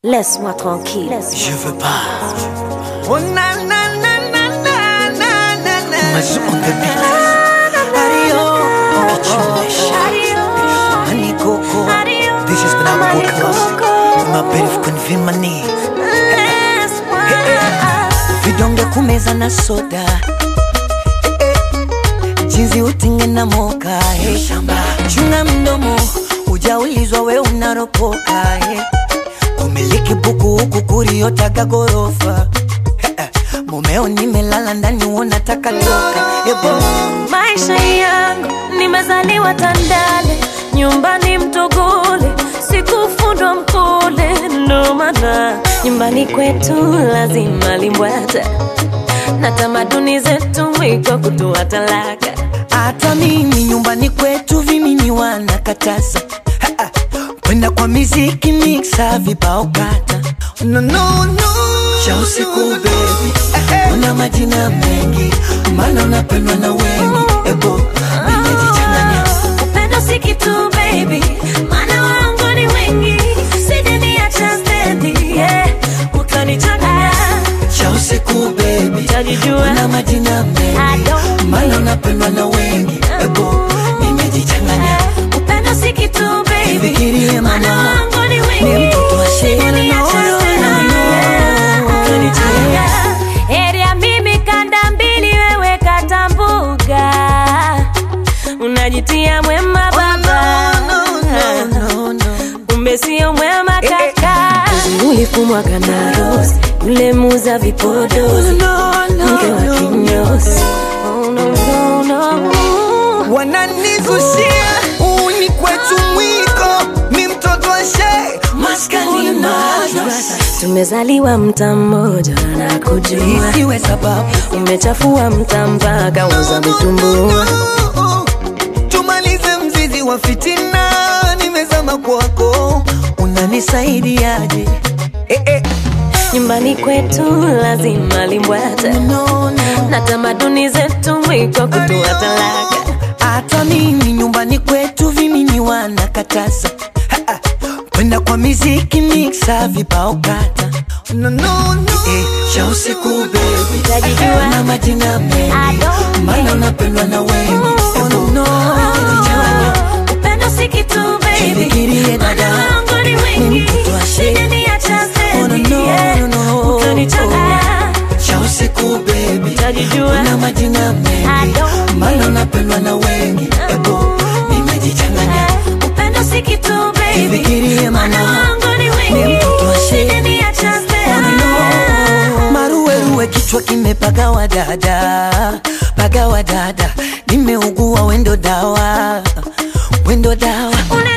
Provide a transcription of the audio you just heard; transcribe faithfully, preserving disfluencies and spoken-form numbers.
Laisse-moi tranquille. Je veux pas. Oh na na na na na na na na. Mas on the beat. Adio, Adio, Honey Coco. Adio, This is when I'm Honey walking lost. Coco. My bed of convimani. Laisse-moi. Vidonge kumeza na soda. Jinsi utinge na moka. Chunga mdomo, ujaulizwa we unaropoka. Kumiliki buku huku kuriotaka gorofa. Mumeo nimelala ndani unataka toka. Ebo Maisha yangu nimezaliwa Tandale, nyumbani Mtogole, sikufundwa Mkole. Ndo maana nyumbani kwetu lazima limbwata, na tamaduni zetu mwiko kutoa talaka. hata mimi nyumbani kwetu vimini wanakataza. Kwenda kwa miziki mixa vibao kata. No no no cha usiku baby, una majina mengi, maana unapendwa na wengi. Ebo nimejichanganya, Upendo si kitu baby, maana wangu ni wengi, sije niacha stendi, yeah, utanichanganya. cha usiku baby, Utajijua. una majina I mengi, don't maana unapendwa na wengi. Ebo nimejichanganya, Upendo si kitu baby, fikirie maana mama, wangu ni ni wengi, mtoto wa sije shule. niacha stendi, yeah, utanichanganya. Heri ya mimi kanda mbili, wewe kata mbuga, unajitia mwema baba, No no no no. kumbe sio mwema kaka. Ulifumwa kana rose, yule muza vipodozi, mke wa kinyozi. Oh no no no. Wananizushia uni kwetu mwiko, mi mtoto wa shee maskani madrasa. Tumezaliwa mta mmoja na kujua, Isiwe sababu umechafua mta mpaka uza vitumbua. tumalize mzizi wa fitina, nimezama kwako, unanisaidiaje? Eh, eh. Nyumbani kwetu lazima limbwata, No, no. na tamaduni zetu mwiko kutoa talaka. Hata mimi nyumbani kwetu vimini wanakataza. Kwenda kwa miziki mixa vibao kata. No, no, no. Eh, cha usiku baby, Utajijua. na majina mengi, I don't maana unapendwa na wengi. Oh, no, no. Upendo si kitu baby, Fikirie dada, maana wangu ni ni wengi, mtoto wa shee. sije niacha Oh, no, stendi, no, yeah, no, no. utanichanganya. Cha usiku baby, Utajijua. na majina I mengi, don't maana unapendwa na wengi. Ebo nimejichanganya, Upendo si kitu baby, fikirie maana mama, wangu ni ni wengi, mtoto wa shee. sije niacha stendi, Maruweruwe kichwa kimepagawa dada, pagawa dada, nimeugua wendo dawa, wendo dawa. yeah.